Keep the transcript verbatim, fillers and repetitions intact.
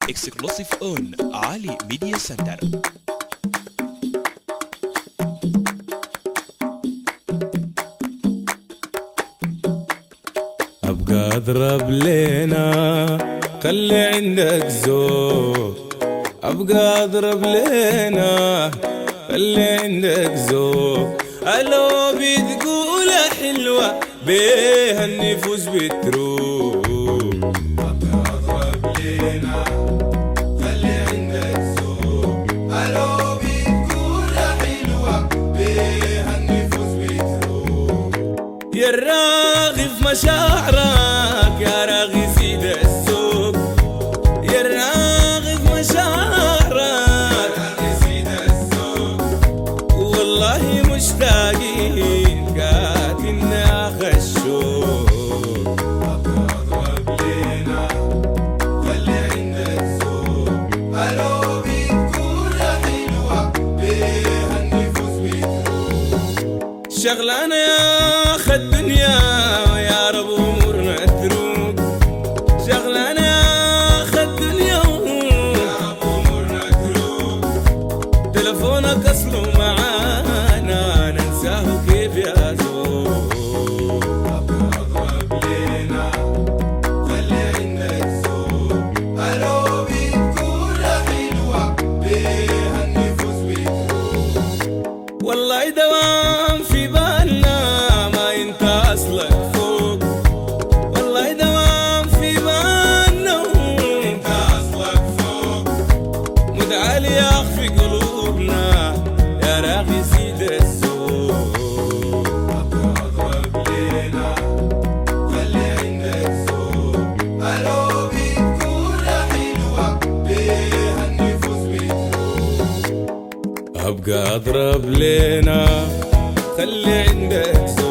اكسكلوسيف اون علي ميديا سنتر. ابقى اضرب لينا خلي عندك ذوق، ابقى اضرب لينا خلي عندك ذوق. الو بتقول حلوه بيها النفوس بتروق، ابقى اضرب لينا خلي عندك ذوق. الو بتقول حلوه بيها النفوس بتروق. يا الراغب مشاعرك يا راغي زيد السوق، يا الراغب مشاعرك يا راغي زيد السوق. والله مشتاقين قاتلنا خشوق، ابقى اضرب لينا خلي عندك ذوق. الو بتقول حلوه بيها النفوس بتروق. شغلانه يا اخ الدنيا ويا رب امورنا تروق، شغلانه يا اخ الدنيا ويا رب امورنا تروق. تلفونك اصله معانا ننساه كيف يزوق، ابقى اضرب لينا خلي عندك ذوق. الو بتقول حلوه بيها النفوس بتروق. والله دوام في بالنا ما انت اصلك فوق، والله دوام في بالنا انت اصلك فوق. مدعالي يا في قلوبنا يا راغي زيد السوق، ابقى اضرب لينا خلي عندك ذوق. الو بتقول حلوه بيها النفوس بتروق. ابقى اضرب لينا خلي عندك ذوق.